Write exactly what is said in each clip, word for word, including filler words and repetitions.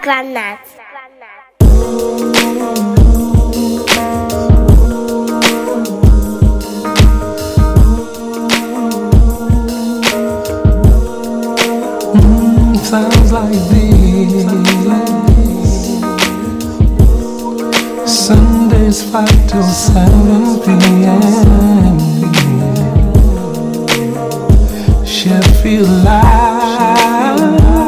Granat. Mm, sounds like this. Sundays five till seven p.m. Sheffield Live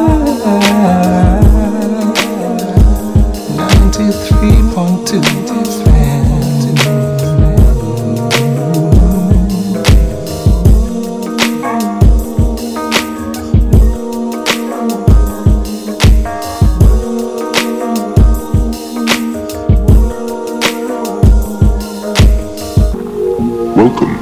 ninety-three point two F M. Welcome.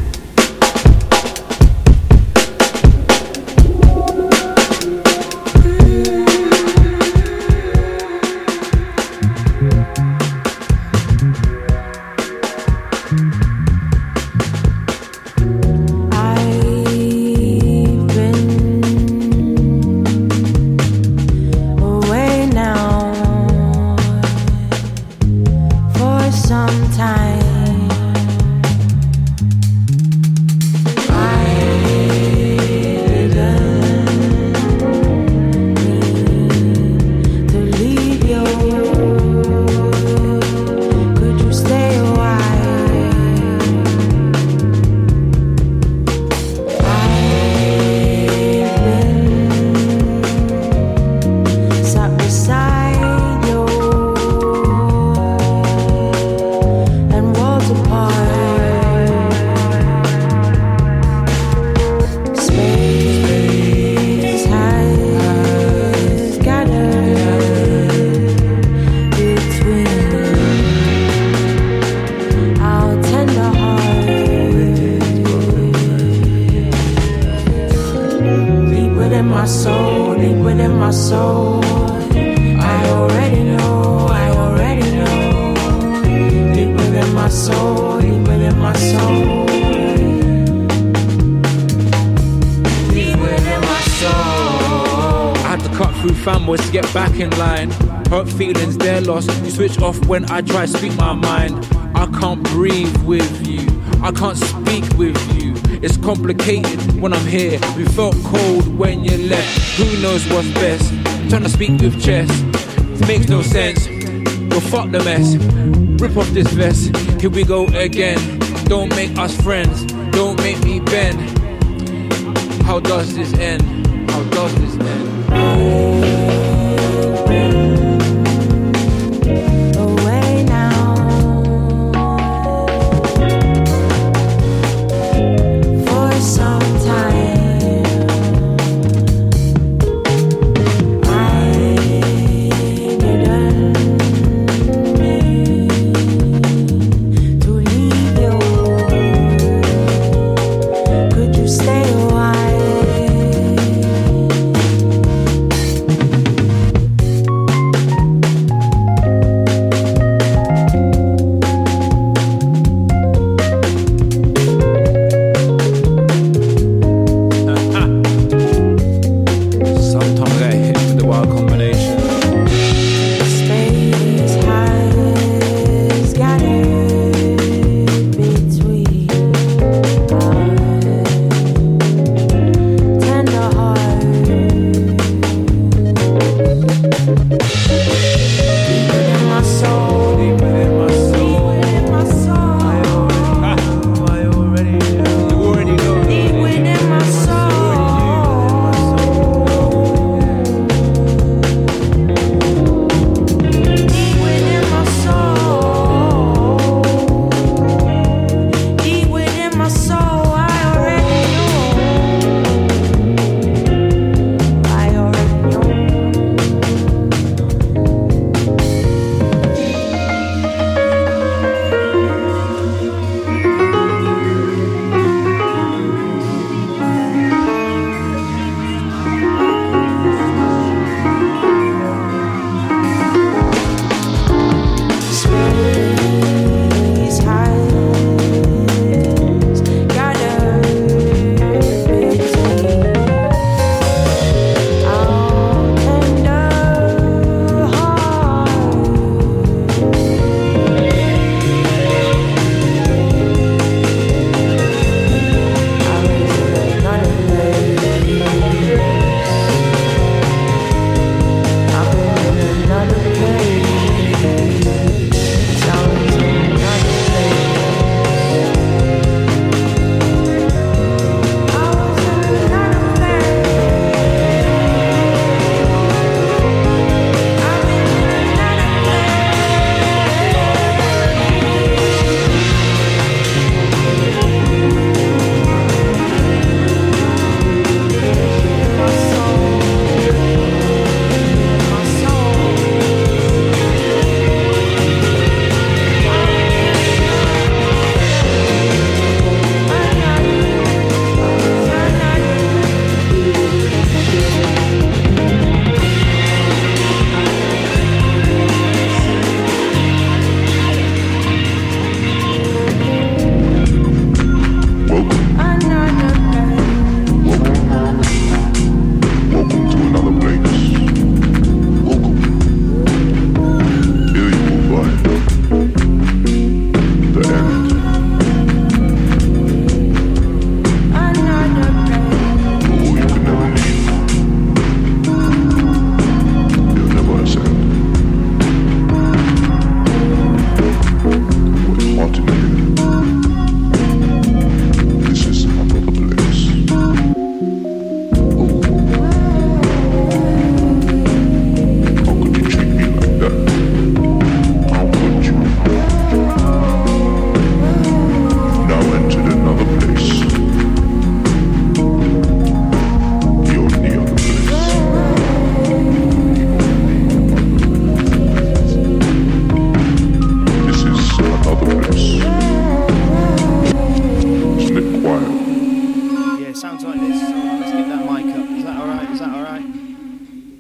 When I try to speak my mind, I can't breathe with you, I can't speak with you. It's complicated when I'm here. We felt cold when you left. Who knows what's best? I'm trying to speak with chest. It makes no sense. Well, fuck the mess. Rip off this vest. Here we go again. Don't make us friends. Don't make me bend. How does this end? How does this end? Stay a while.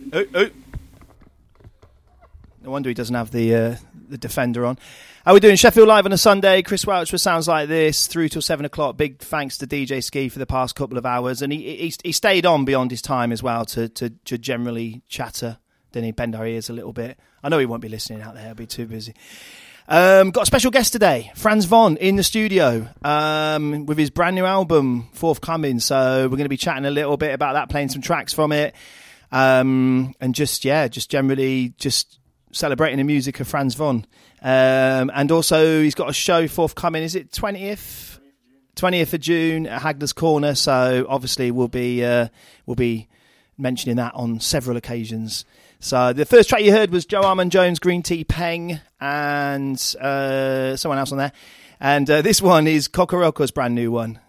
Oh, oh. No wonder he doesn't have the uh, the Defender on. How are we doing? Sheffield Live on a Sunday. Chris Welch with Sounds Like This through till seven o'clock. Big thanks to D J Ski for the past couple of hours, and he he, he stayed on beyond his time as well to to, to generally chatter. Didn't he bend our ears a little bit? I know he won't be listening out there. He'll be too busy. Um, got a special guest today, Frans Von, in the studio um, with his brand new album forthcoming. So we're going to be chatting a little bit about that, playing some tracks from it, um, and just yeah, just generally just celebrating the music of Frans Von. Um, and also he's got a show forthcoming. Is it twentieth? twentieth of June at Hagler's Corner. So obviously we'll be uh, we'll be mentioning that on several occasions. So the first track you heard was Joe Armand Jones, Green Tea Peng, and uh, someone else on there. And uh, this one is Kokorokko's brand new one.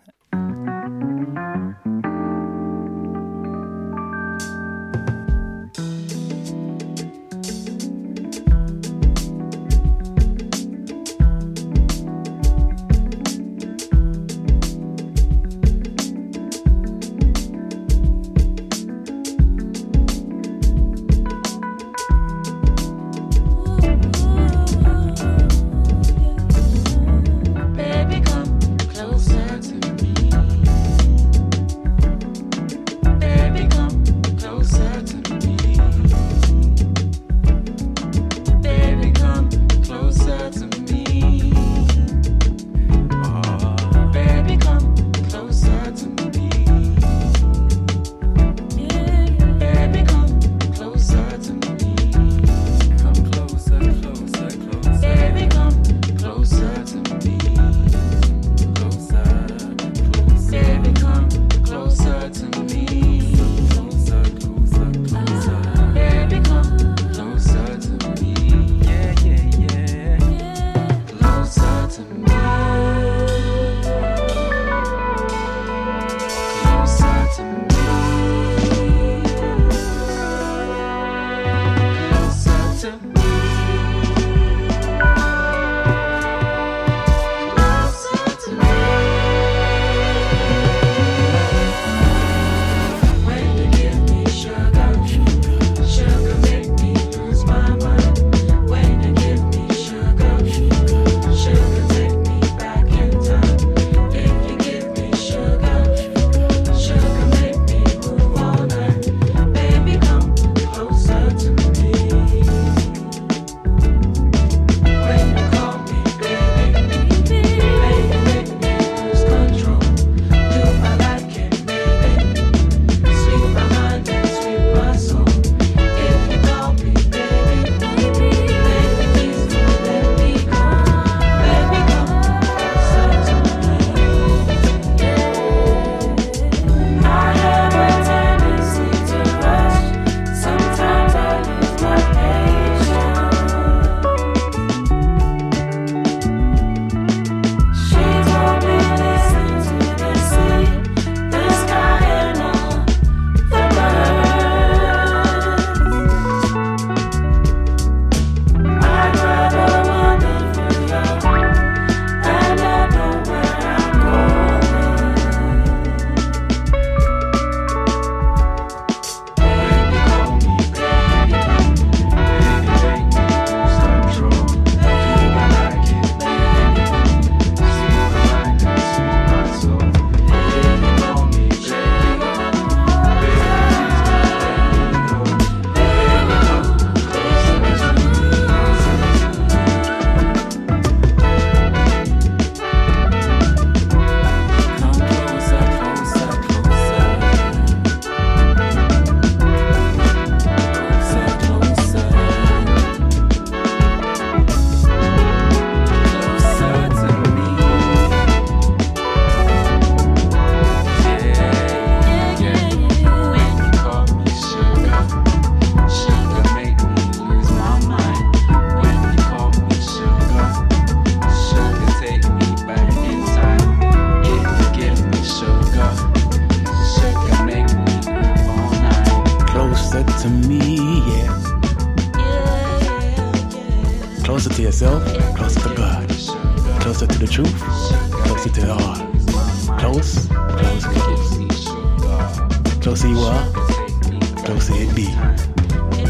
Closer to yourself, closer to God. Closer to the truth, closer to the heart. Close, close, close. Closer you are, closer it be.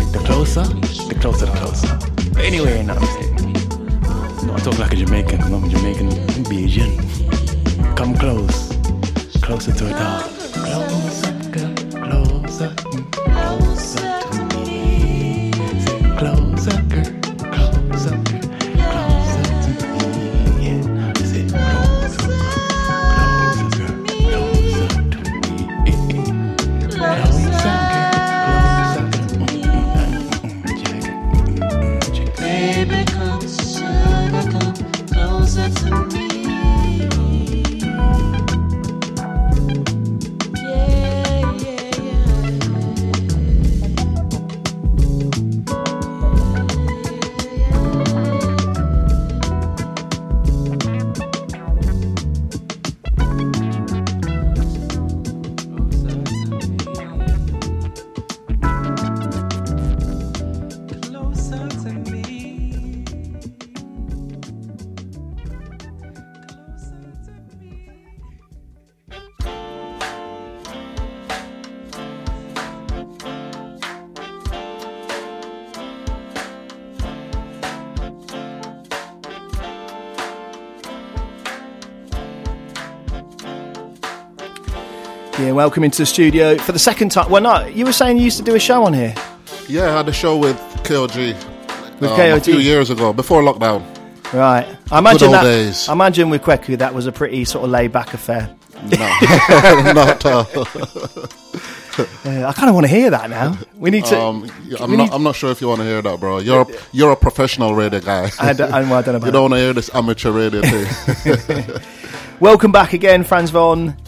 the closer, the closer, the closer. But anyway, you know what I'm saying? No, I talk like a Jamaican, because I'm Jamaican, I'm Bajan. Come close, closer to it all. Closer, girl, closer, closer to me. Say closer, girl, closer, girl, closer to me. Yeah, say closer, closer, girl, closer to me. Closer, girl, closer. Baby, come, sugar, come closer to me. Yeah, welcome into the studio for the second time. Well, no, you were saying you used to do a show on here. Yeah, I had a show with K O G With um, K O a G? few years ago, before lockdown. Right. I imagine old that. days. I imagine with Kweku that was a pretty sort of laid back affair. No, not at all. Uh, I kind of want to hear that now. We need to. Um, I'm we not. need- I'm not sure if you want to hear that, bro. You're a, you're a professional radio guy. I don't, I, well, I don't know about You don't want to hear this amateur radio thing. that. Welcome back again, Franz Von. Um,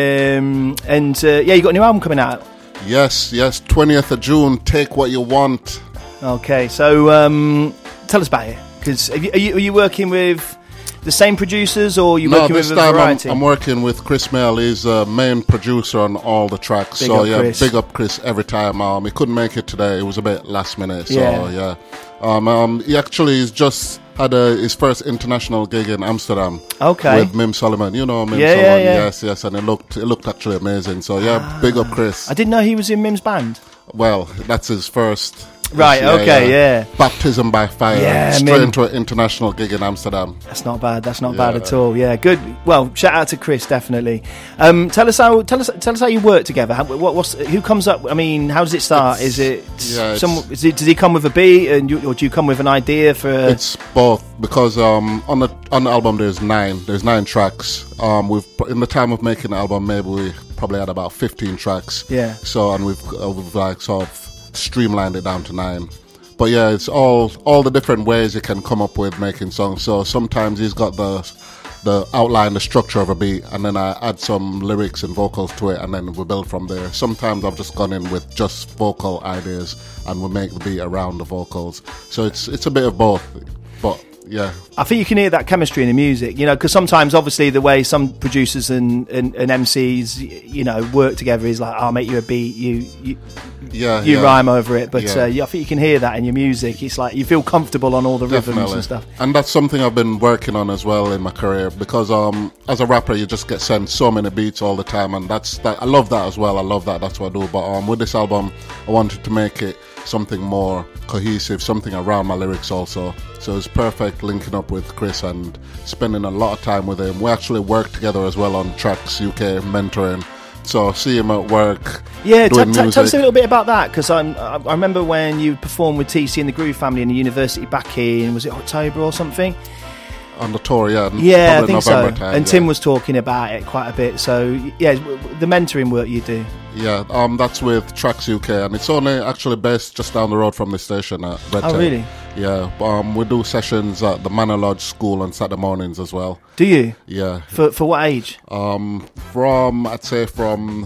and uh, yeah, you got a new album coming out. Yes, yes. twentieth of June. Take what you want. Okay, so um, tell us about it. Because are you, are, you, are you working with the same producers, or are you No, working this with a time I'm, variety? I'm working with Chris Mail. He's a main producer on all the tracks. Big so up yeah, Chris. big up Chris every time. Um, he couldn't make it today. It was a bit last minute. So Yeah. yeah, Um, um, he actually has just had a, his first international gig in Amsterdam. Okay. With Mim Solomon. You know Mim Yeah, Solomon. yeah, yeah. Yes, yes, and it looked it looked actually amazing. So yeah, big up Chris. I didn't know he was in Mim's band. Well, that's his first. Right, okay, yeah. Baptism by fire. Yeah, Straight Mim. into an international gig in Amsterdam. That's not bad. That's not Yeah. bad at all. Yeah, good. Well, shout out to Chris, definitely. Um, tell us how. Tell us. Tell us how you work together. How, what, what's who comes up? I mean, how does it start? It's- is it yeah, some? it's- Is it, does he come with a beat, and you, or do you come with an idea for? A, It's both, because um, on the on the album there's nine there's nine tracks. Um, we've in the time of making the album, maybe we probably had about fifteen tracks. Yeah. So and we've uh, we've like sort of streamlined it down to nine. But yeah, it's all all the different ways you can come up with making songs. So sometimes he's got the the outline, the structure of a beat, and then I add some lyrics and vocals to it, and then we build from there. Sometimes I've just gone in with just vocal ideas, and we make the beat around the vocals. So it's it's a bit of both. But yeah, I think you can hear that chemistry in the music, you know, because sometimes, obviously, the way some producers and, and, and M Cs, you know, work together is like, I'll make you a beat, you you, yeah, you yeah. rhyme over it. But Yeah. uh, yeah, I think you can hear that in your music. It's like you feel comfortable on all the rhythms Definitely. and stuff. And that's something I've been working on as well in my career, because um, as a rapper you just get sent so many beats all the time, and that's that. I love that as well. I love that. That's what I do. But um, with this album, I wanted to make it something more cohesive, something around my lyrics also. So it's perfect linking up with Chris and spending a lot of time with him. We actually work together as well on Tracks U K, mentoring. So see him at work. Yeah, t- doing t- tell us music. a little bit about that, because I I remember when you performed with T C and the Groove Family in the university back in, was it October or something? On the tour, yeah. Yeah, I probably think November so. time, and yeah. Tim was talking about it quite a bit. So yeah, w- w- the mentoring work you do. Yeah, um, that's with Tracks U K, and it's only actually based just down the road from the station at Red Oh, Tape. really? Yeah, um, we do sessions at the Manor Lodge School on Saturday mornings as well. Do you? Yeah, For for what age? um, from I'd say from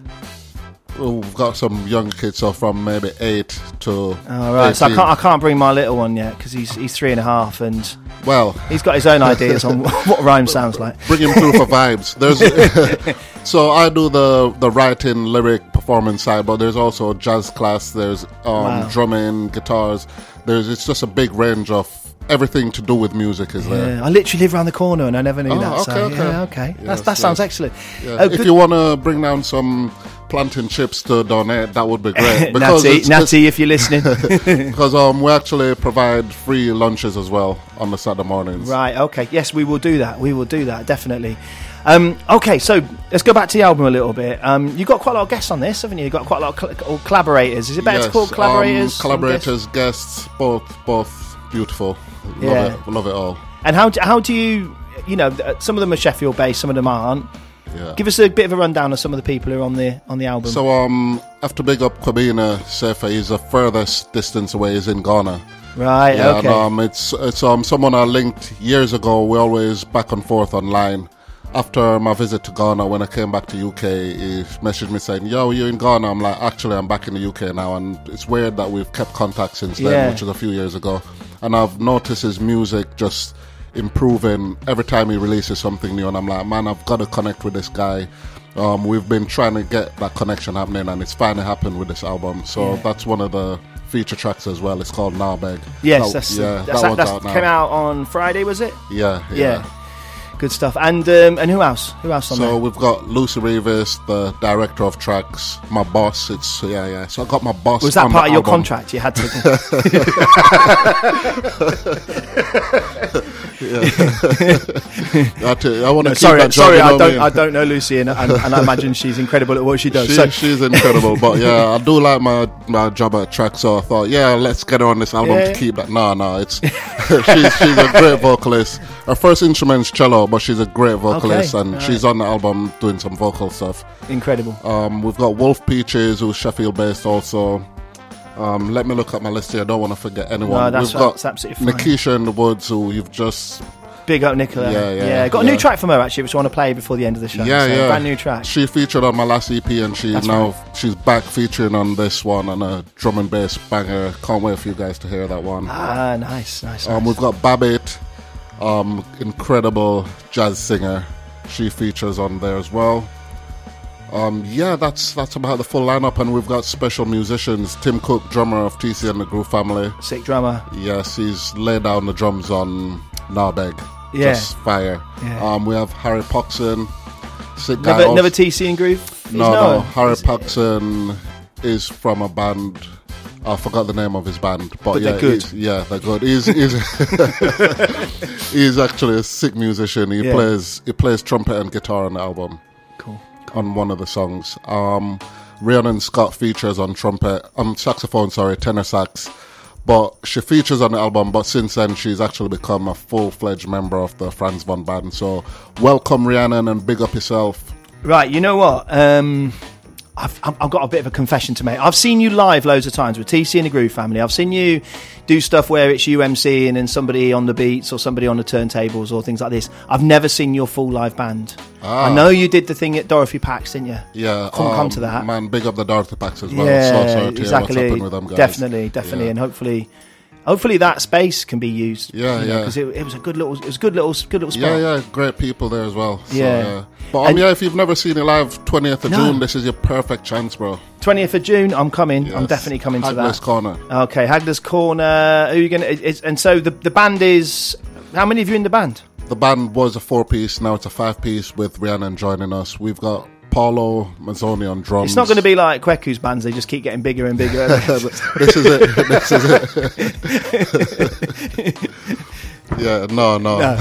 oh, we've got some young kids, so from maybe eight to Oh, right. So I eighteen. can't I can't bring my little one yet because he's he's three and a half and Well, he's got his own ideas on what rhyme sounds like. bring him through for vibes. There's so I do the the writing, lyric, performance side, but there's also jazz class. There's um, Wow. drumming, guitars. There's it's just a big range of everything to do with music is there. Yeah, I literally live around the corner and I never knew Oh, that. okay, so okay. yeah, okay. That's, Yes, that sounds yes. excellent. Yeah. Uh, if but- you want to bring down some planting chips to donate, that would be great. Because Natty, it's- Natty, if you're listening. Because um, we actually provide free lunches as well on the Saturday mornings. Right, okay. Yes, we will do that. We will do that, definitely. Um, okay, so let's go back to the album a little bit. Um, you've got quite a lot of guests on this, haven't you? You've got quite a lot of cl- or collaborators. Is it better Yes, to call collaborators? Um, collaborators, guests, both, both beautiful. Love Yeah. it, love it all. And how do, how do you, you know, th- some of them are Sheffield based, some of them aren't. Yeah. Give us a bit of a rundown of some of the people who are on the on the album. So um, I have to big up Kwabena Sefa. He's the furthest distance away. He's in Ghana. right, Yeah, okay. and, um, it's it's um someone I linked years ago. We always back and forth online. After my visit to Ghana, when I came back to U K, he messaged me saying, "Yo, you in Ghana?" I'm like, "Actually, I'm back in the U K now," and it's weird that we've kept contact since then, Yeah. which was a few years ago. And I've noticed his music just improving every time he releases something new, and I'm like, man, I've got to connect with this guy. Um, we've been trying to get that connection happening, and it's finally happened with this album. So Yeah. that's one of the feature tracks as well. It's called Now Beg. yes, That- that's, yeah, that's, that one's that's out now. came out on Friday, was it? Yeah, Yeah. yeah. Good stuff. And um, and who else? Who else on So there? we've got Lucy Reeves, the director of tracks, my boss. It's yeah, yeah. So I got my boss. Was that on part the of your album. contract? You had to. I, tell you, I want to No, keep sorry, that job, sorry, you know I what don't, mean? I don't know Lucy, and, and, and I imagine she's incredible at what she does. She, so, she's incredible, but yeah, I do like my, my job at track. So I thought, yeah, let's get her on this album Yeah. to keep that. No, no, it's she's she's a great vocalist. Her first instrument's cello, but she's a great vocalist, Okay, and all she's on the album doing some vocal stuff. incredible. Um, we've got Wolf Peaches, who's Sheffield based also. Um, let me look at my list here. I don't want to forget anyone. No, that's- We've got that's absolutely fine. Nikisha in the Woods, who you've just Big up Nicola. Yeah, yeah, Got a yeah. new track from her actually, which I want to play before the end of the show. yeah, So, yeah, brand new track. She featured on my last E P, and she That's now right. she's back featuring on this one on a drum and bass banger. Can't wait for you guys to hear that one. Ah, nice, nice. Um, nice. we've got Babbitt, um, incredible jazz singer. She features on there as well. Um, yeah, that's that's about the full lineup, and we've got special musicians. Tim Cook, drummer of T C and the Groove Family. Sick drummer. Yes, he's laid down the drums on Narbeg. Yeah. Just fire. Yeah. Um, we have Harry Poxon. Sick guy Never, also- never T C and Groove. He's No, no. known. Harry He's- Poxon is from a band. I forgot the name of his band, but, But yeah, they're good. he's- yeah, they're good. He's he's, he's actually a sick musician. He Yeah. plays he plays trumpet and guitar on the album. Cool. On one of the songs. Um, Rhiannon Scott features on trumpet, um, saxophone, sorry, tenor sax. But she features on the album, but since then she's actually become a full-fledged member of the Franz Von Band. So welcome, Rhiannon, and big up yourself. Right, you know what? Um, I've, I've I've got a bit of a confession to make. I've seen you live loads of times with T C and the Groove Family. I've seen you do stuff where it's you emceeing and somebody on the beats or somebody on the turntables or things like this. I've never seen your full live band. Ah. I know you did the thing at Dorothy Pax, didn't you? Yeah, Come, come um, to that. Man, big up the Dorothy Packs as well. Yeah, So sorry to hear what's exactly. happened with them guys. Definitely, definitely, Yeah. and hopefully, hopefully that space can be used. Yeah, yeah. Because it, it was a good little, it was a good little, good little spot. Yeah, yeah, great people there as well. So, Yeah. yeah. But um, And- yeah, if you've never seen it live, twentieth of No. June, this is your perfect chance, bro. twentieth of June, I'm coming. I'm Yes. definitely coming to Hagler's that. Corner. Okay, Hagler's Corner. Who are you going to? And so the the band is. How many of you in the band? The band was a four-piece, now it's a five-piece with Rhiannon joining us. We've got Paulo Mazzoni on drums. It's not going to be like Kweku's bands. They just keep getting bigger and bigger. This is it. This is it. Yeah, no, no. No.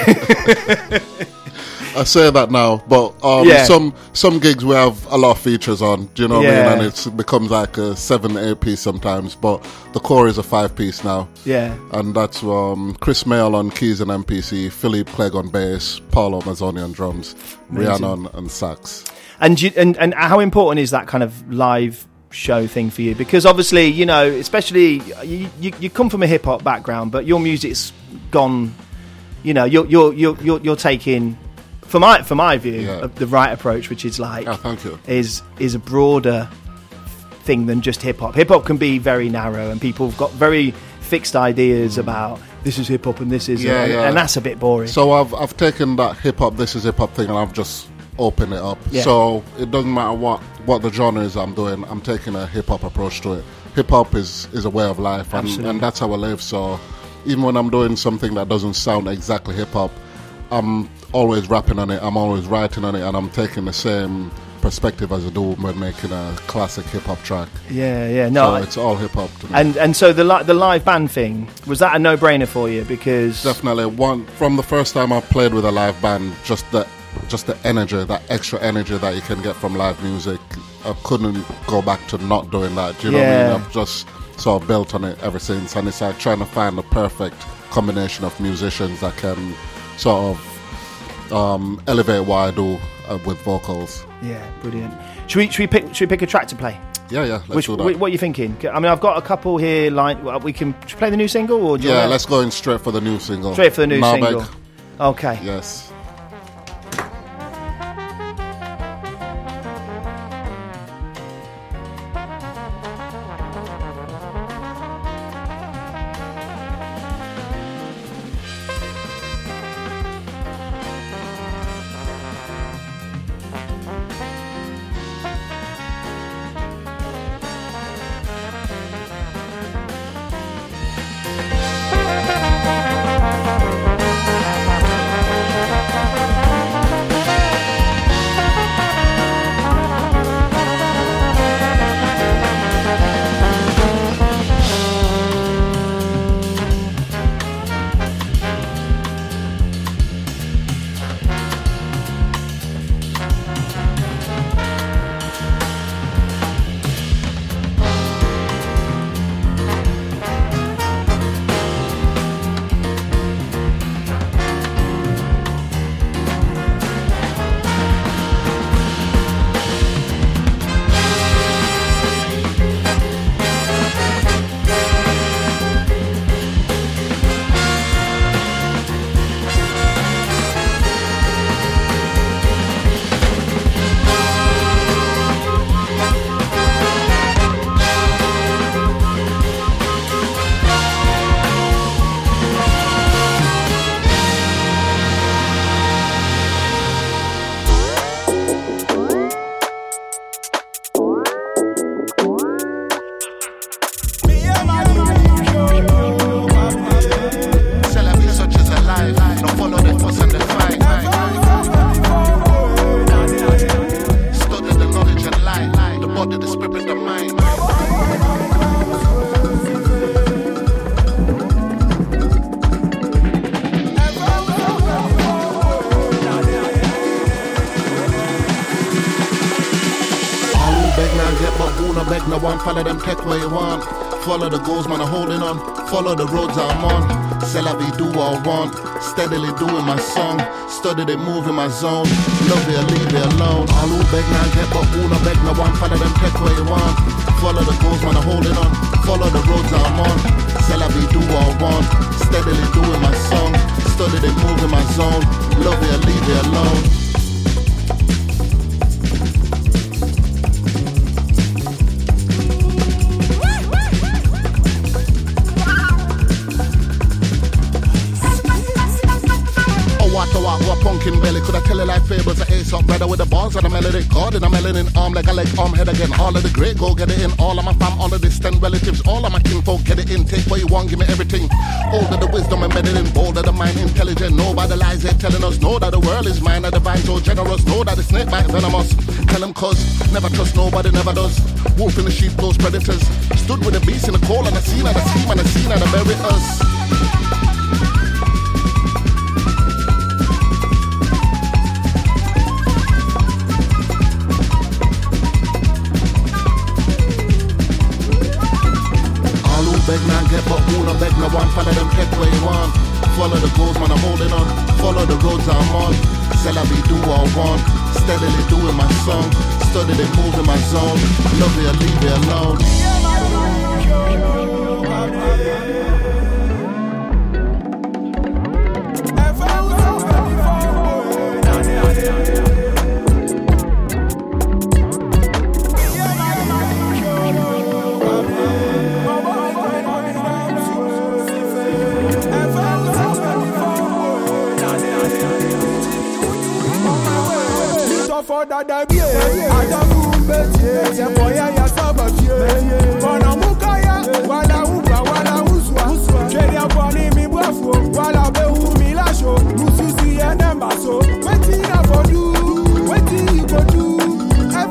I say that now, but um, Yeah. some some gigs we have a lot of features on. Do you know what I Yeah. mean? And it's, it becomes like a seven, eight piece sometimes. But the core is a five piece now, Yeah. and that's um, Chris Mayle on keys and M P C, Philippe Clegg on bass, Paulo Mazzoni on drums, Amazing. Rhiannon on sax. And you, and and how important is that kind of live show thing for you? Because obviously, you know, especially you you, you come from a hip hop background, but your music's gone. You know, you're you're you're you're, you're taking. For my for my view, Yeah. of the right approach, which is like Oh, thank you. is is a broader thing than just hip hop. Hip hop can be very narrow, and people have got very fixed ideas about this is hip hop and this is, Yeah, and, yeah. and that's a bit boring. So I've I've taken that hip hop, this is hip hop thing, and I've just opened it up. Yeah. So it doesn't matter what what the genre is I'm doing. I'm taking a hip hop approach to it. Hip hop is is a way of life, and, Absolutely. and that's how I live. So even when I'm doing something that doesn't sound exactly hip hop, I'm always rapping on it. I'm always writing on it, and I'm taking the same perspective as I do when making a classic hip hop track. Yeah, yeah, no, so I, it's all hip hop to me. And and so the li- the live band thing, was that a no brainer for you? Because definitely one from the first time I played with a live band, just the just the energy, that extra energy that you can get from live music, I couldn't go back to not doing that. Do you know Yeah. what I mean? I've just sort of built on it ever since, and it's like trying to find the perfect combination of musicians that can sort of um, elevate what I do uh, with vocals. yeah, brilliant. Should we should we pick should we pick a track to play? Yeah, yeah, let's Which, do that. wh- what are you thinking? I mean, I've got a couple here. Like, well, we can should we play the new single, or do you Yeah, wanna- let's go in straight for the new single. straight for the new Malbec. single? Okay. Yes. Follow them, take where you want. Follow the goals, man, I'm holding on. Follow the roads I'm on. C'est la vie, do what I want. Steadily doing my song. Study the move in my zone. Love it or leave it alone. All who beg now get, but who no beg no one. Follow them, take where you want. Follow the goals, man, I'm holding on. Follow the roads I'm on. C'est la vie, do what I want. Steadily doing my song. Study the move in my zone. Love it or leave it alone. Pumpkin belly, could I tell you like fables? I ace up brother with the balls and a melody. God in a melanin arm like I like arm head again. All of the great go get it in. All of my fam, all of distant relatives, all of my kinfolk get it in. Take what you want, give me everything. Older the wisdom embedded in, bolder the mind, intelligent. Know by the lies they're telling us. Know that the world is mine, the divine, so generous. Know that the snake bite venomous. Tell them cause never trust nobody, never does. Wolf in the sheep, those predators. Stood with the beast in the cold and I seen and I scheme and I seen and I bury us. Beg now get but who no beg no one. Follow them, take where you want. Follow the goals, man, I'm holding on. Follow the roads I'm on. C'est la vie, do what I want. Steadily doing my song. Study the move in my zone. Love it or leave it alone. For that I be I don't bet you boy ya saba fie Bona mukaya wala uba wala uswa Kenya boni mi bwafo wala be hu mi la show Musisi ene maso wetin I for do wetin you go do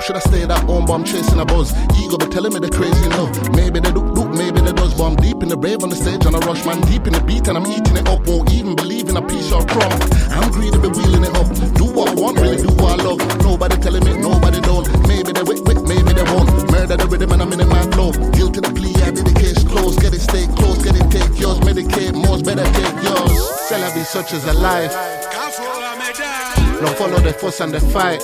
should I stay at home, but I'm chasing a buzz. Ego be telling me the crazy love. Maybe they do, do, maybe they does, but I'm deep in the brave on the stage and I rush, man, deep in the beat and I'm eating it up. Won't even believe in a piece of crumb. I'm greedy, be wheeling it up. Do what I want, really do what I love. Nobody telling me, nobody don't. Maybe they wait, wait, maybe they won't. Murder the rhythm and I'm in my flow. Guilty the plea, I did the case closed. Get it, stay close, get it, take yours. Medicate, most better take yours. Shall I be such as a life? No follow the fuss and the fight.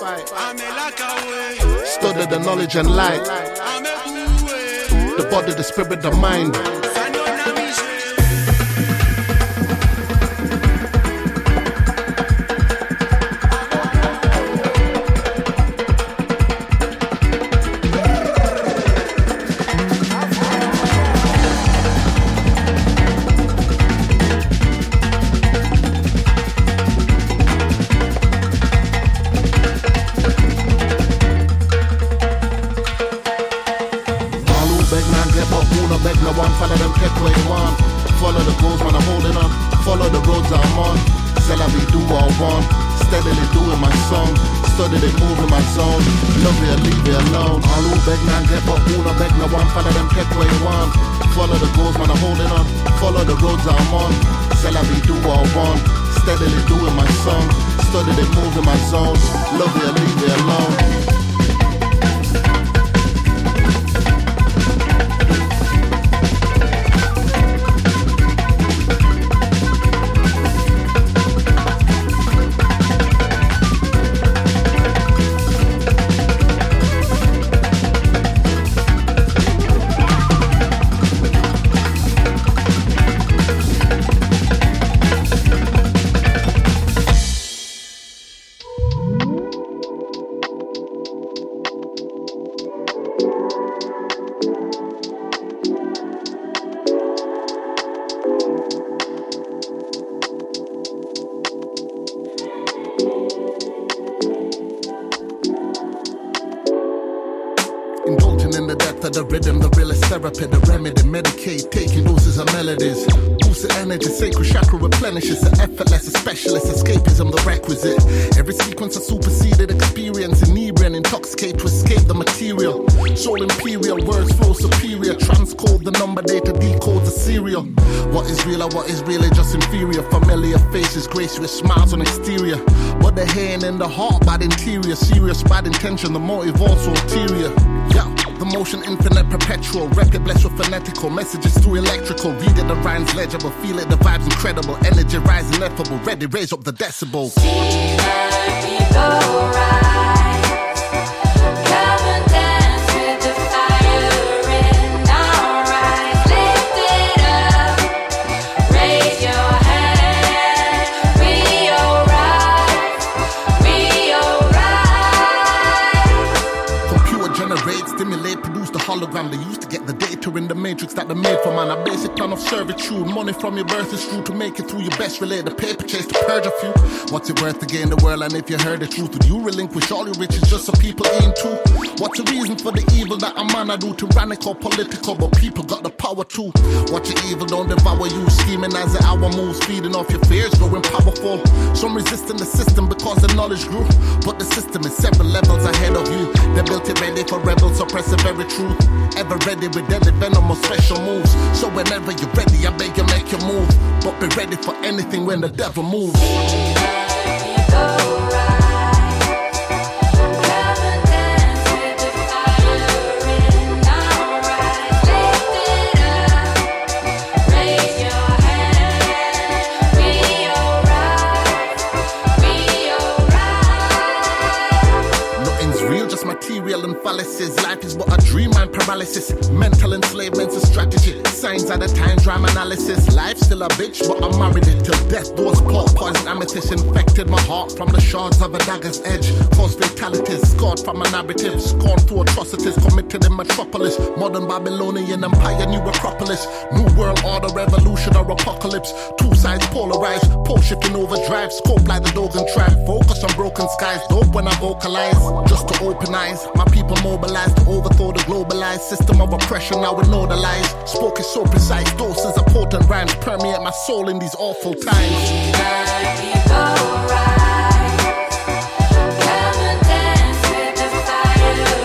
Study the knowledge and light. The body, the spirit, the mind. The rhythm, the realest therapy, the remedy, medicate, taking doses of melodies. Boost the energy, sacred chakra replenishes. The effortless, a specialist, escapism, the requisite. Every sequence a superseded experience, inebriant, intoxicate to escape the material. Soul imperial, words flow superior. Transcode the number, data decode the serial. What is real or what is really just inferior? Familiar faces, gracious smiles on exterior. But the hand and the heart, bad interior. Serious, bad intention, the motive also ulterior. Yeah. The motion infinite, perpetual. Record blessed with phonetical. Messages through electrical. Read it, the rhymes legible. Feel it, the vibes incredible. Energy rising, ineffable. Ready, raise up the decibels. See the people rise. Come and dance with the fire in our eyes. Lift it up. Raise your hand. We alright. We alright. Computer generate, stimulate, produce the hologram. They used to get the data in the matrix that they made for man. A basic plan of servitude. Money from your birth is true to make it through your best. Relate the paper chase to purge a few. What's it worth to gain the world? And if you heard the truth, would you relinquish all your riches just so people ain't too? What's the reason for the evil that a man I do? Tyrannical, political, but people got the power too. Watch your evil, don't devour you. Scheming as the hour moves, feeding off your fears, growing powerful. Some resisting the system because the knowledge grew, but the system is several levels ahead of you. They built it ready for rebels, suppress the very truth. Ever ready with deadly venom or special moves. So whenever you're ready, I beg you make your move. But be ready for anything when the devil moves. Material and fallacies. Life is but a dream and paralysis. Mental enslavement's a strategy. Signs at the time, drama analysis. Life still a bitch, but I married it till death. Doors plot, poison amethyst infected my heart from the shards of a dagger's edge. Caused fatalities, scarred from a narrative. Scorned through atrocities committed in metropolis. Modern Babylonian empire, new acropolis. New world order, revolution or apocalypse. Two sides polarized, pole shifting overdrive. Scope like the Dogan tribe. Focus on broken skies. Dope when I vocalize, just to open eyes. My people mobilized to overthrow the globalized system of oppression. Now we know the lies. Spoke is so precise. Doses of potent rhymes permeate my soul in these awful times. People rise. Come and dance with the fire.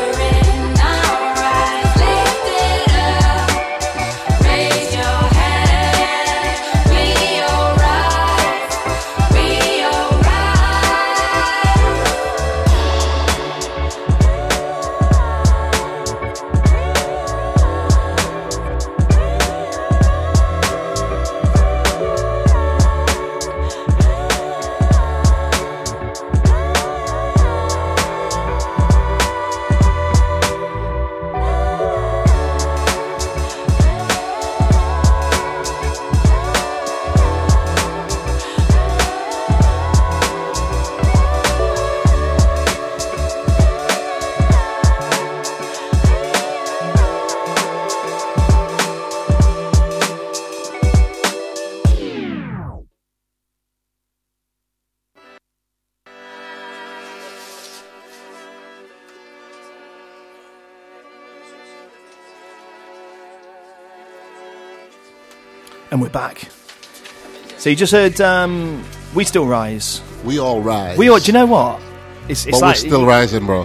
And we're back. So you just heard um, We Still Rise. We all rise. We all, do you know what? It's, it's but like, we're still rising, bro.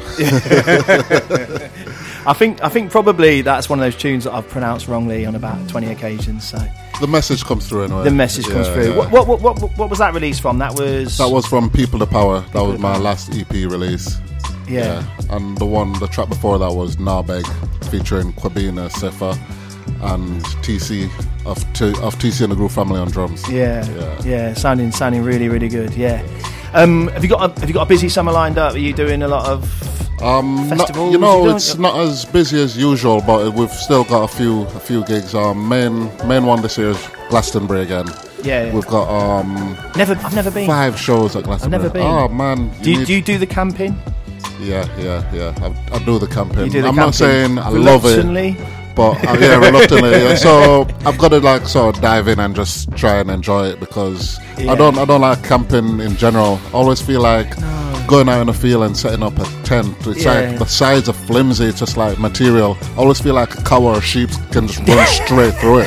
I think I think probably that's one of those tunes that I've pronounced wrongly on about twenty occasions. So the message comes through anyway. The message comes yeah, through. Yeah. What, what what what what was that released from? That was that was from People the Power. That People was my last E P release. Yeah. yeah. And the one, the track before that was Narbeg, featuring Kwabena, Sefa, and T C of T, of T C and the Groove Family on drums. Yeah, yeah, yeah, sounding sounding really really good. Yeah. Um, have you got a, have you got a busy summer lined up? Are you doing a lot of um, festivals? Not, you know, you it's not as busy as usual, but we've still got a few a few gigs. Um, main main one this year is Glastonbury again. Yeah, yeah. We've got um. Never, I've never been. Five shows at Glastonbury. I've never been. Oh man, you do you, need... do you do the camping? Yeah, yeah, yeah. I, I do the camping. You do the I'm camping. not saying I love it. But uh, yeah, reluctantly. Yeah. So I've got to like sort of dive in and just try and enjoy it because yeah. I don't I don't like camping in general. I always feel like no. going out in the field and setting up a tent. It's yeah. like the sides are flimsy. It's just like material. I always feel like a cow or a sheep can just run straight through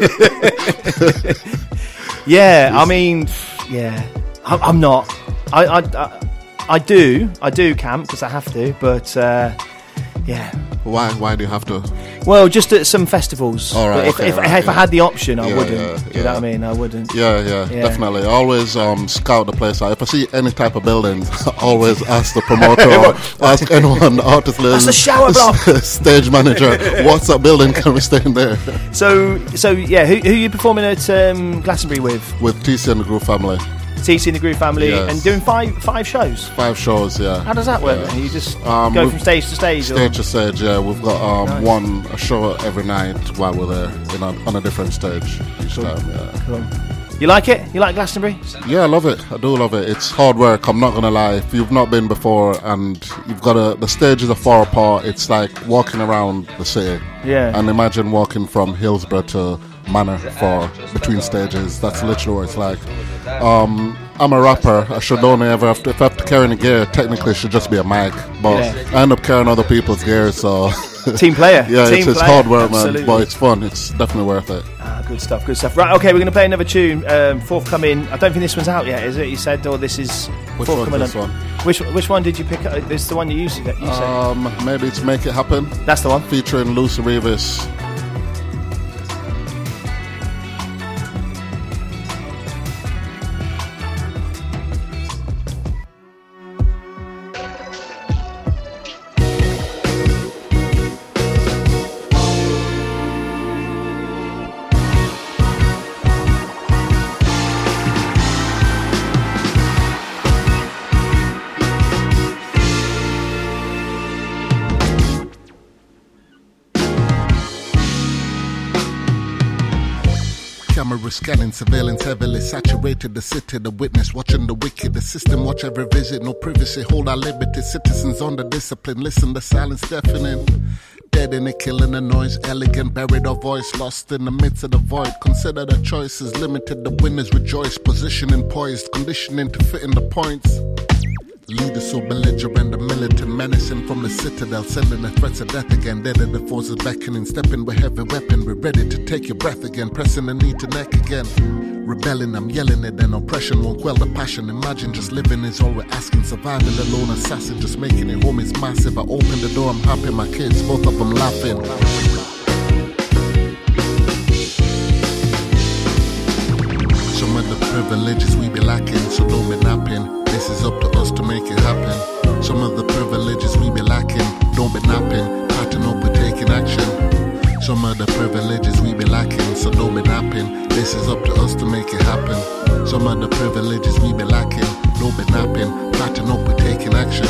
it. yeah, I mean, yeah, I'm, I'm not. I, I I I do I do camp because I have to, but uh, yeah. Why? Why do you have to? Well, just at some festivals. All right, but if, okay, if, right, if yeah. I had the option, I yeah, wouldn't. Yeah, do yeah. you know what I mean? I wouldn't. Yeah, yeah, yeah. definitely. I always um, scout the place out. If I see any type of buildings, I always ask the promoter or ask anyone, the artist list, that's the shower block, stage manager, what's that building? Can we stay in there? So, so yeah, who, who are you performing at um, Glastonbury with? With T C and the Groove Family. T C and the Groove Family, yes. and doing five five shows. Five shows, yeah. How does that work? Yeah. Then? You just um, go from stage to stage. Stage or? to stage, yeah. We've got um, nice. one a show every night while we're there, in a, on a different stage each cool. time. Yeah. Cool. You like it? You like Glastonbury? Yeah, I love it. I do love it. It's hard work. I'm not gonna lie. If you've not been before and you've got a, the stages are far apart. It's like walking around the city. Yeah. And imagine walking from Hillsborough to Manor for between stages. That's literally what it's like. Um, I'm a rapper. I should only ever have to, if I have to carry any gear, technically it should just be a mic. But yeah. I end up carrying other people's gear, so team player. yeah, team it's, it's player. hard work, Absolutely. man. But it's fun. It's definitely worth it. Ah, good stuff. Good stuff. Right. Okay, we're going to play another tune. Um, forthcoming. I don't think this one's out yet, is it? You said, or this is which forthcoming. This one? Which which one did you pick up? This is the one you used. You said. Um, maybe it's Make It Happen. That's the one. Featuring Lucy Rivas. Camera scanning, surveillance heavily saturated the city. The witness watching the wicked, the system watch every visit. No privacy, hold our liberty. Citizens on the discipline, listen, the silence deafening. Dead in it, killing the noise, elegant, buried our voice, lost in the midst of the void. Consider the choices, limited, the winners rejoice. Positioning poised, conditioning to fit in the points. Leaders so belligerent, the militant menacing from the citadel, sending the threats of death again. Dead at the forces beckoning, stepping with heavy weapon. We're ready to take your breath again, pressing the knee to neck again. Rebelling, I'm yelling it, and oppression won't quell the passion. Imagine just living is all we're asking. Surviving alone, assassin, just making it home is massive. I open the door, I'm happy, my kids, both of them laughing. Some of the privileges we be lacking, so don't be napping. This is up to us to make it happen. Some of the privileges we be lacking, don't be napping. Pattern up, we're taking action. Some of the privileges we be lacking, so don't be napping. This is up to us to make it happen. Some of the privileges we be lacking, don't be napping. Pattern up, we're taking action.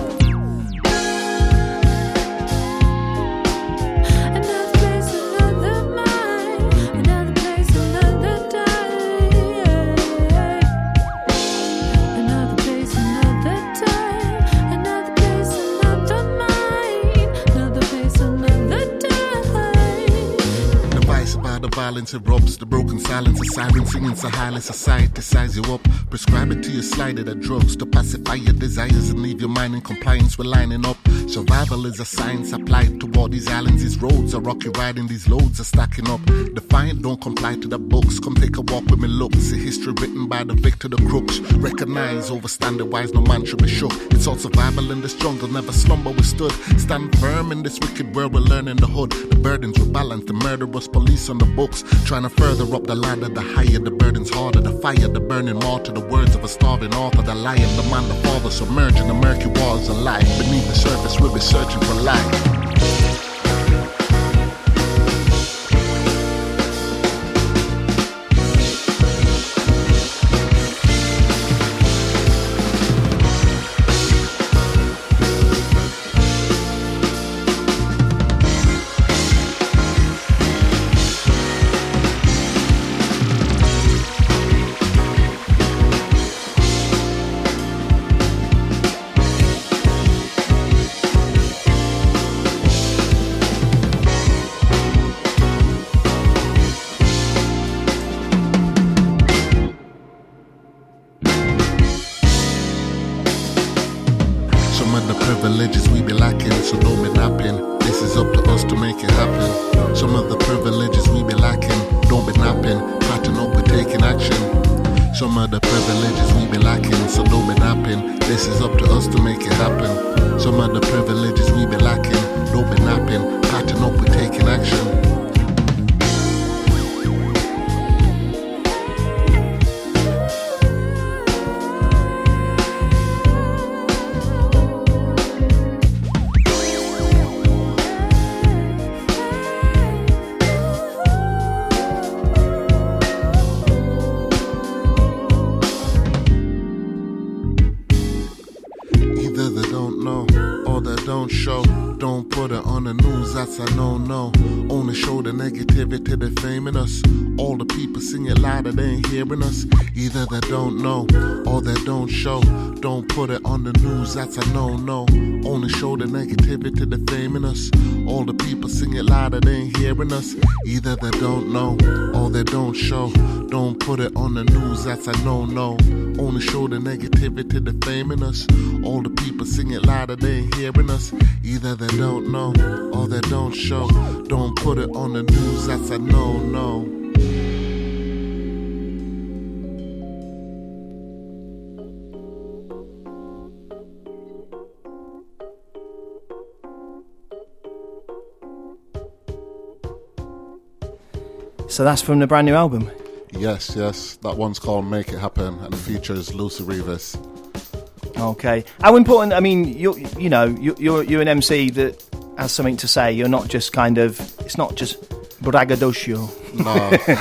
Violence erupts, the broken silence, a siren singing so highly society size you up. Prescribe it to your slided at drugs to pacify your desires and leave your mind in compliance with lining up. Survival is a science applied to all these islands. These roads are rocky riding, these loads are stacking up. Defiant, don't comply to the books. Come take a walk with me, look. See history written by the victor, the crooks. Recognize, overstand it wise, no man should be shook. It's all survival in this jungle, never slumber we stood. Stand firm in this wicked world, we're learning the hood. The burdens were balanced, the murderous police on the books. Trying to further up the ladder, the higher the burdens harder. The fire, the burning water, the words of a starving author. The lion, the man, the father, submerging the murky waters of life. Beneath the surface, we'll be searching for life. Us. Either they don't know or they don't show. Don't put it on the news, that's a no-no. Only show the negativity, the fame in us. All the people sing it louder, they ain't hearing us. Either they don't know or they don't show. Don't put it on the news, that's a no-no. Only show the negativity, the fame in us. All the people sing it louder, they ain't hearing us. Either they don't know or they don't show. Don't put it on the news, that's a no-no. So that's from the brand new album? Yes, yes. That one's called Make It Happen and it features Lucy Rivas. Okay. How important, I mean, you're, you know, you're, you're, you're an M C that has something to say. You're not just kind of, it's not just braggadocio. No.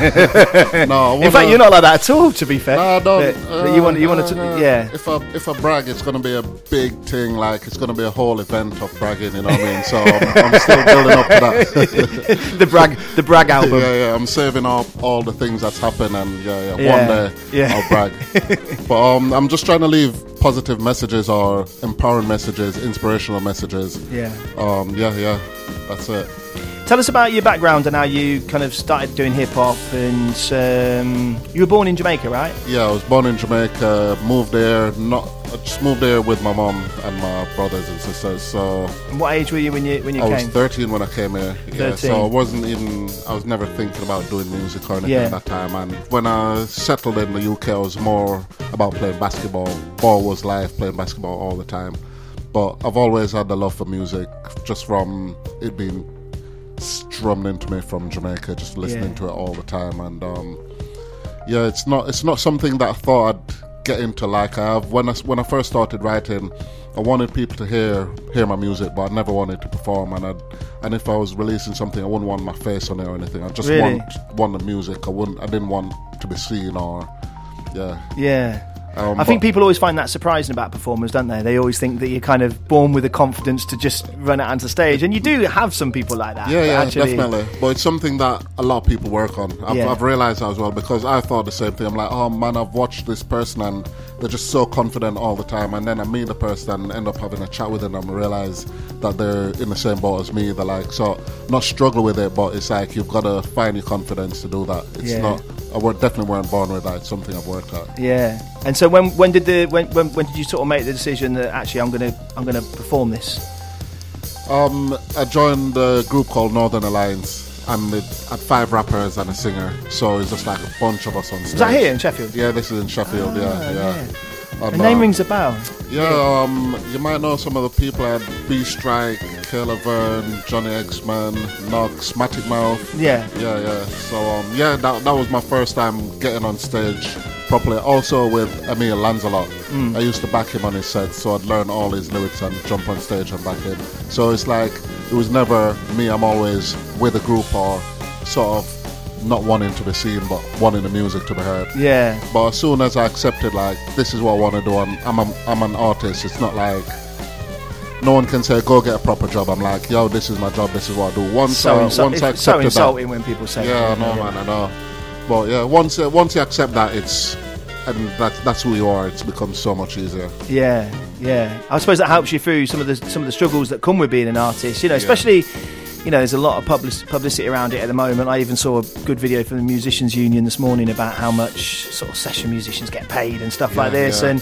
no. Wanna, in fact, you're not like that at all, to be fair. No, I don't. But, uh, but you want, you want to, uh, yeah. If I, if I brag, it's going to be a big thing, like it's going to be a whole event of bragging, you know what I mean? So I'm, I'm still building up to that. the brag, the brag album. Yeah, yeah. I'm saving up all the things that's happened, and yeah, yeah. yeah. One day yeah. I'll brag. But um, I'm just trying to leave positive messages or empowering messages, inspirational messages. Yeah. Um. Yeah, yeah. That's it. Tell us about your background and how you kind of started doing hip-hop. And um, you were born in Jamaica, right? Yeah, I was born in Jamaica, moved there, not I just moved there with my mom and my brothers and sisters. So, and what age were you when you when you I came? I was thirteen when I came here. Yeah, so I wasn't even, I was never thinking about doing music or anything yeah. at that time. And when I settled in the U K, I was more about playing basketball. Ball was life, playing basketball all the time. But I've always had the love for music, just from it being strummed into me from Jamaica, just listening yeah. to it all the time. And um, yeah, it's not it's not something that I thought I'd get into like I have. When I, when I first started writing, I wanted people to hear hear my music, but I never wanted to perform. And I'd, and if I was releasing something, I wouldn't want my face on it or anything. I just really? want want the music. I wouldn't. I didn't want to be seen or yeah. Yeah. Um, I think people always find that surprising about performers, don't they? They always think that you're kind of born with the confidence to just run out onto stage, and you do have some people like that. Yeah, yeah, actually... definitely. But it's something that a lot of people work on. I've, yeah. I've realised that as well, because I thought the same thing. I'm like, oh man, I've watched this person and they're just so confident all the time, and then I meet the person and end up having a chat with them and realise that they're in the same boat as me. They're like, so not struggle with it, but it's like you've got to find your confidence to do that. It's yeah. not. I definitely weren't born with that. It's something I've worked at. Yeah. And so when when did the when when, when did you sort of make the decision that actually I'm gonna I'm gonna perform this? Um, I joined a group called Northern Alliance, and it had five rappers and a singer. So it's just like a bunch of us on stage. Is that here in Sheffield? Yeah, this is in Sheffield. Ah, yeah, yeah. yeah. And, the name uh, rings a bell. Yeah, um, you might know some of the people at B Strike, Kayla Verne, Johnny X-Man, Knox, Matic Mouth. Yeah. Yeah, yeah. So, um, yeah, that that was my first time getting on stage properly. Also with Emil Lancelot. Mm. I used to back him on his set, so I'd learn all his lyrics and jump on stage and back him. So it's like, it was never me, I'm always with a group or sort of not wanting to be seen, but wanting the music to be heard. Yeah. But as soon as I accepted, like, this is what I want to do, and I'm a, I'm an artist, it's not like no one can say, go get a proper job. I'm like, yo, this is my job, this is what I do. Once, so uh, insul- once I it's so accepted insulting that, when people say yeah, that. I know, Yeah. man, I know. But yeah, once uh, once you accept that, it's, and that, that's who you are, it's become so much easier. Yeah, yeah. I suppose that helps you through some of the some of the struggles that come with being an artist. You know, especially, you know, there's a lot of public- publicity around it at the moment. I even saw a good video from the Musicians Union this morning about how much sort of session musicians get paid and stuff Yeah, like this. yeah. And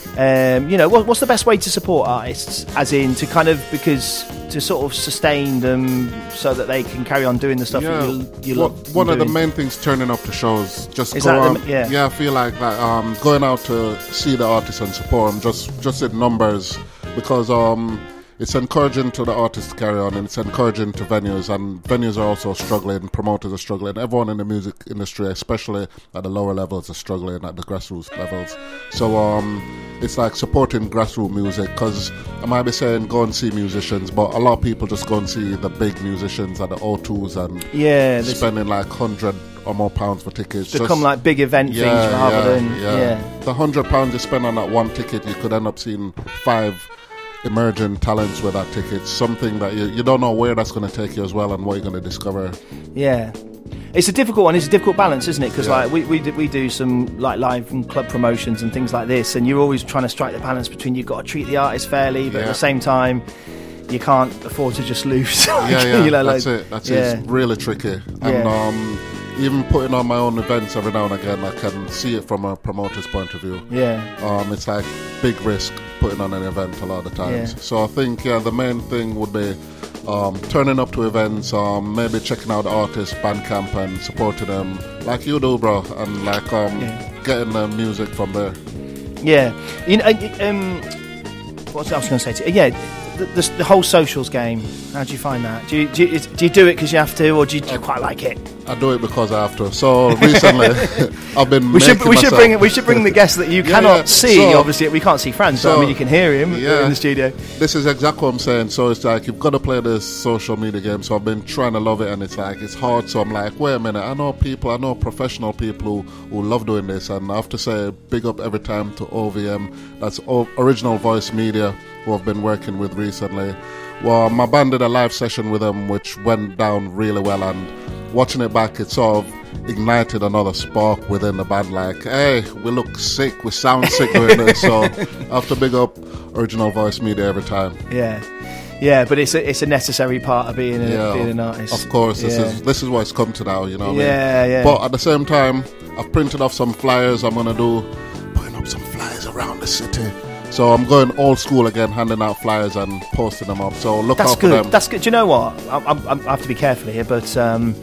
um, you know, what, what's the best way to support artists? As in, to kind of because to sort of sustain them so that they can carry on doing the stuff Yeah, that you, you what, love. one of the doing. main things turning up to shows, just Is go that the- out. yeah. yeah, I feel like that. Um, going out to see the artists and support them, just just in numbers, because um, it's encouraging to the artists to carry on, and it's encouraging to venues, and venues are also struggling, promoters are struggling, everyone in the music industry, especially at the lower levels, are struggling at the grassroots levels. So um, it's like supporting grassroots music, because I might be saying go and see musicians, but a lot of people just go and see the big musicians at the O twos and Yeah, this- spending like hundred or more pounds for tickets. become Just- like big event yeah, things rather yeah, than yeah. yeah. The hundred pounds you spend on that one ticket, you could end up seeing five emerging talents with that ticket. Something that you, you don't know where that's going to take you as well, and what you're going to discover. Yeah, it's a difficult one. It's a difficult balance, isn't it? Because Yeah. like we we do, we do some like live and club promotions and things like this, and you're always trying to strike the balance between you've got to treat the artist fairly, but at Yeah. the same time you can't afford to just lose. Yeah, yeah, You know, that's like- it. That's yeah. it. It's really tricky. And Yeah. um, even putting on my own events every now and again, I can see it from a promoter's point of view. Yeah. Um, it's like big risk putting on an event a lot of the times. Yeah. So I think yeah, the main thing would be um, turning up to events, um, maybe checking out the artists, Bandcamp, and supporting them like you do, bro, and like um, Yeah. getting the music from there. Yeah, you know, uh, um, what was I going to say to you? Yeah, the, the, the whole socials game. How do you find that? Do you do you, do, you do it because you have to, or do you, do you quite like it? I do it because I have to. So recently, I've been. We should making we should myself- bring we should bring the guest that you Yeah, cannot yeah. see. So- Obviously, we can't see Franz, but I so- mean you can hear him Yeah. in the studio. This is exactly what I'm saying. So it's like you've got to play this social media game. So I've been trying to love it, and it's like it's hard. So I'm like, wait a minute. I know people. I know professional people who, who love doing this, and I have to say, big up every time to O V M. That's o- Original Voice Media, who I've been working with recently. Well, my band did a live session with them, which went down really well, and watching it back, it sort of ignited another spark within the band. Like, hey, we look sick, we sound sick doing this. So I have to big up Original Voice Media every time. Yeah, yeah, but it's a it's a necessary part of being a, Yeah, being an artist. Of course, this Yeah. is this is what it's come to now. You know what Yeah, I mean? yeah. But at the same time, I've printed off some flyers. I'm gonna do putting up some flyers around the city. So I'm going old school again, handing out flyers and posting them up. So look That's out for good. them. That's good. Do you know what? I, I, I have to be careful here, but um,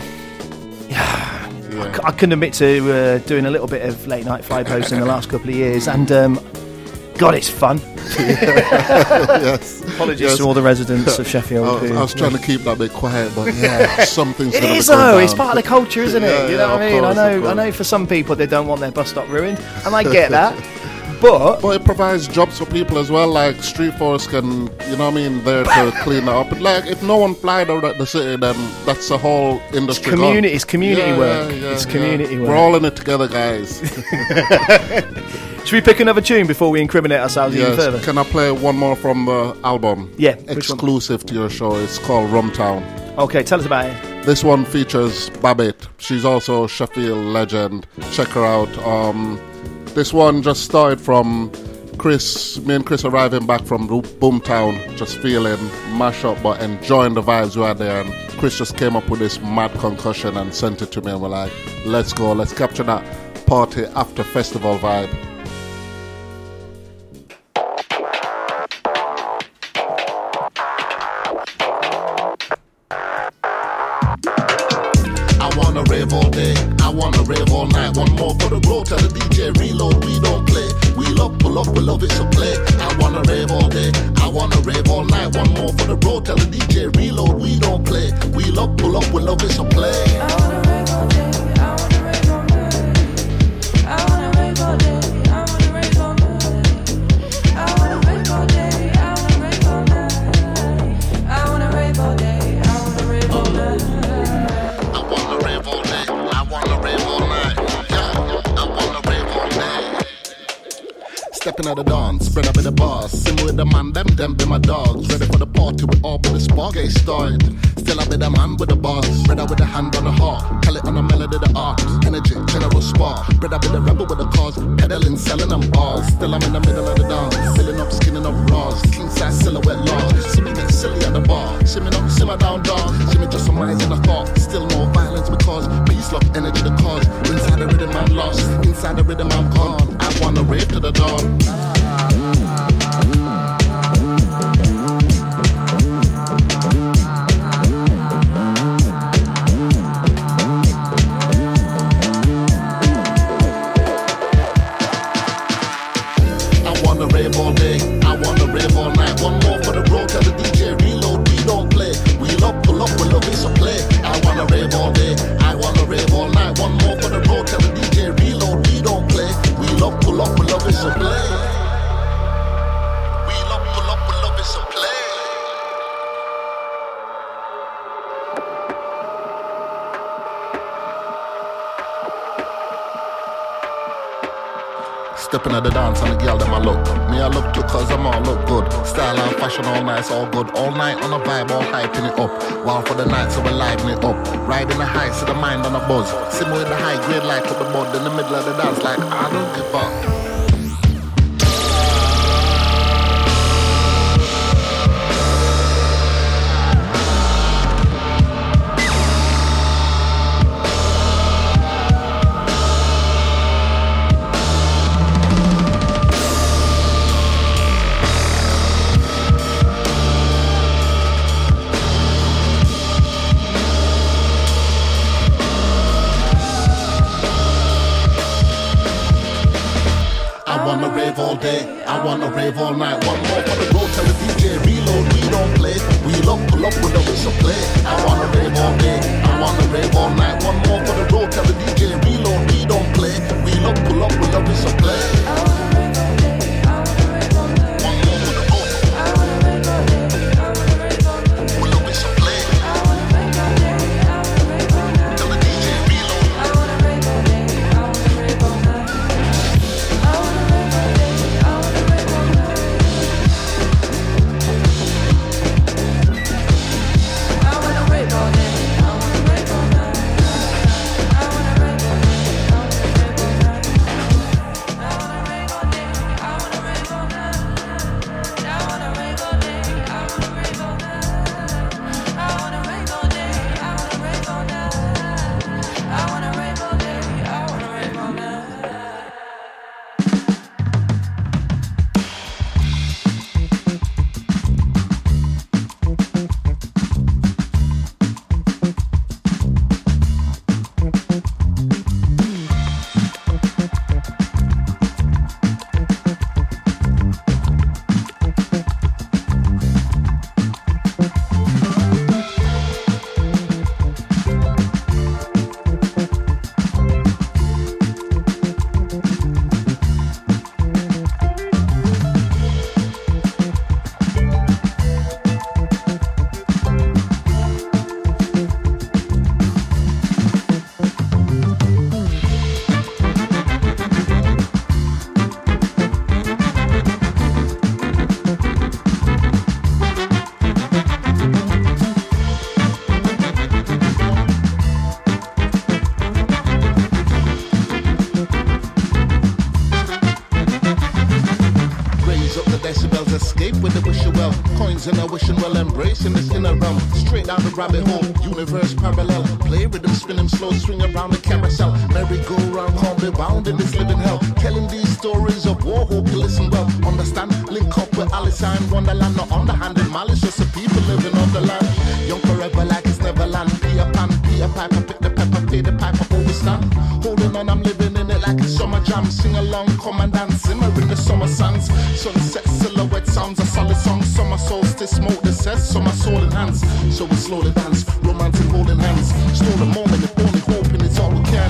yeah. I, c- I can admit to uh, doing a little bit of late night fly posting in the last couple of years, and um, God, it's fun. Yes. Apologies Yes. to all the residents of Sheffield. I was, who- I was trying to keep that bit quiet, but yeah, something's It gonna is be going though. down. It's part of the culture, isn't it? Yeah, you yeah, know what I of mean? course, I of know. I course. know. For some people, they don't want their bus stop ruined, and I get that. But But it provides jobs for people as well. Like Street Force can, you know what I mean, there to clean it up. Like if no one flied out at the city, then that's a whole industry. gone. community, it's community Yeah, work. yeah, yeah, it's yeah. community work. We're all in it together, guys. Should we pick another tune before we incriminate ourselves even Yes. further? Can I play one more from the album? Yeah, which one? Exclusive to your show. It's called Rumtown. Okay, tell us about it. This one features Babbitt. She's also a Sheffield legend. Check her out. Um, this one just started from Chris, me and Chris arriving back from Bo- Boomtown, just feeling mash up but enjoying the vibes we had there. And Chris just came up with this mad concussion and sent it to me, and we're like, let's go, let's capture that party after festival vibe. wanna rave all day, I wanna rave all night. One more for the road, tell the D J reload, we don't play. Wheel up, pull up, we love it, so play. I wanna rave all day, I wanna rave all night. One more for the road, tell the D J reload, we don't play. Wheel up, pull up, we love it, so play. I wanna rave all day, I wanna rave all night. I wanna rave all day, I wanna rave all night. I wanna rave all day, I wanna rave all night. I wanna rave all day, I wanna rave all night. I wanna rave all day, I wanna rave all night. Yeah, I wanna rave all day. Stepping out the dawn, spread up in the bars. Sim with the man, them, them be my dogs. Ready for the party with all but the spark gay started. Still I be the man with the bars. Spread out with the hand on the heart. Tell it on the melody, the art. Energy, general spark. Spread out with the rebel with the cars. Pedaling, selling them bars. Still I'm in the middle of the dance. Filling up, skinning up raws. King size silhouette laws. See me get silly at the bar. Simmer up, simmer down, down. See me just some minds in the thought. Still more violence because peace, love, energy, the cause. Inside the rhythm I'm lost. Inside the rhythm I'm gone. I wanna rave to the dawn. Rave all day, I wanna rave all night. One more for the road, tell the D J reload, we don't play. Wheel up, pull up, we love it, so play. I wanna rave all day, I wanna rave all night. One more for the road, tell the D J reload, we don't play. Wheel up, pull up, we love it, so play. Wheel up, pull up, we love it, so play. Stepping at the dance and the girl them I look. Me I look too cause I'm all look good. Style and fashion all nice, all good. All night on a vibe, all hyping it up. While for the night so we liven it up. Riding the high, see the mind on a buzz. Sim with the high grade light with the bud. In the middle of the dance like I don't give up. All day, I wanna rave all night. One more for the road, tell the D J reload, we don't play. Wheel up, pull up with the whistle play. I wanna rave all day, I wanna rave all night. One more for the road, tell the D J reload, we don't play. Wheel up, pull up with the whistle play. I wanna rave all day, I wanna rave all night. One more for the road, I wanna rave all day, I wanna rave all night. With the whistle play. I wanna rave all day, I wanna rave all night. Tell the D J reload. I wanna rave all day, I wanna rave all night. I wanna rave all day. And I wishing well embracing this inner realm. Straight down the rabbit hole, universe parallel. Play rhythm, spinning slow, swing around the carousel. Merry-go-round, can't be bound in this living hell. Telling these stories of war, hope you listen well. Understand, link up with Alice in Wonderland. Not underhanded malice, just the people living on the land. Young forever like it's Neverland. Peter Pan, Peter Piper, pick the pepper, pay the summer jam, sing along, come and dance, simmer in the summer suns. Sunset silhouette sounds a solid song. Summer solstice, smoke the cess, summer soul enhance. So we slowly dance, romantic holding hands. Slow the moment, if only hoping it's all we can.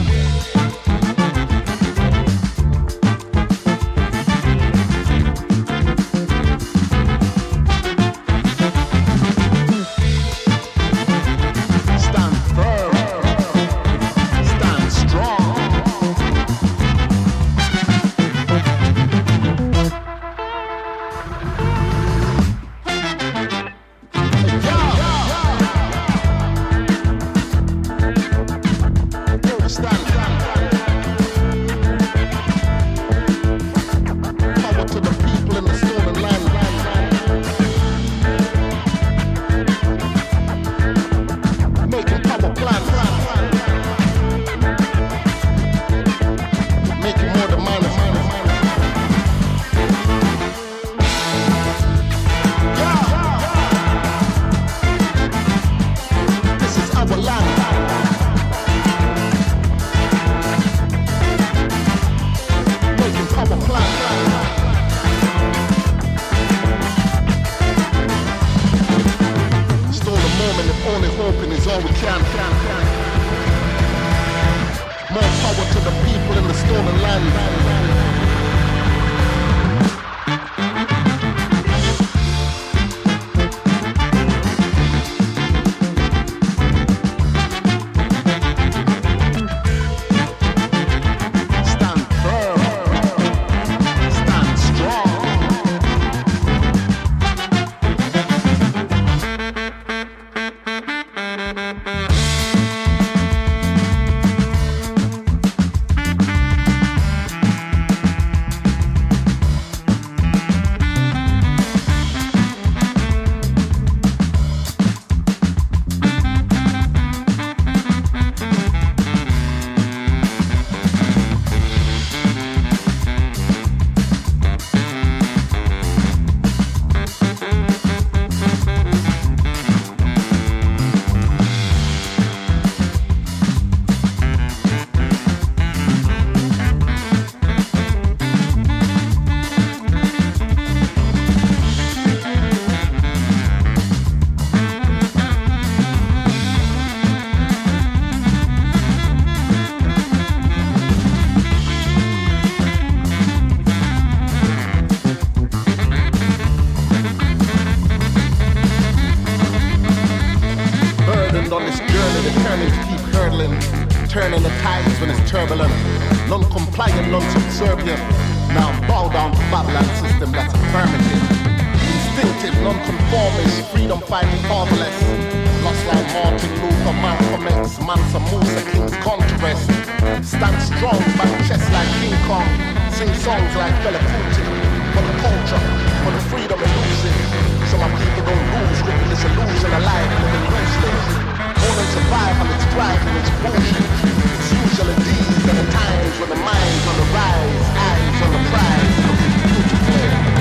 turning the tides when it's turbulent. Non-compliant, non-subservient. Now bow down to Babylon system that's affirmative. Instinctive, non-conformist, freedom fighting fatherless. Lost like Martin Luther, Malcolm X, Mansa Musa, King's contrast. Stand strong, back chest like King Kong. Sing songs like Fela Kuti. For the culture, for the freedom elusive. So my people don't lose, gripping this illusion of life, living loosely. More than survival, it's driving, it's bullshit. It's usually these are the times when the mind's on the rise, eyes on the prize, looking beautiful.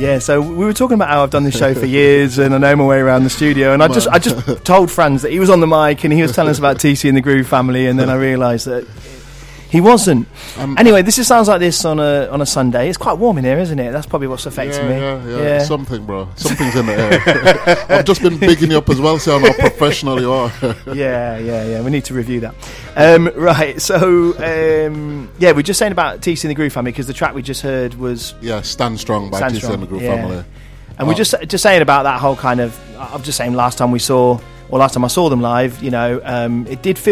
yeah. So we were talking about how I've done this show for years, and I know my way around the studio. And I just, I just told Franz that he was on the mic, and he was telling us about T C and the Groove Family, and then I realised that he wasn't. Um, anyway, this is, sounds like this on a on a Sunday. It's quite warm in here, isn't it? That's probably what's affecting yeah, me. Yeah, yeah, Yeah. Something, bro. Something's in the air. I've just been bigging you up as well, saying how professional you are. yeah, yeah, yeah. We need to review that. Um, right. So, um, yeah, we're just saying about T C and the Groove Family because the track we just heard was Yeah, Stand Strong by Stand T C Strong, and the Groove yeah. Family. And we're Oh. just just saying about that whole kind of. I'm just saying. Last time we saw, or last time I saw them live, you know, um, it did feel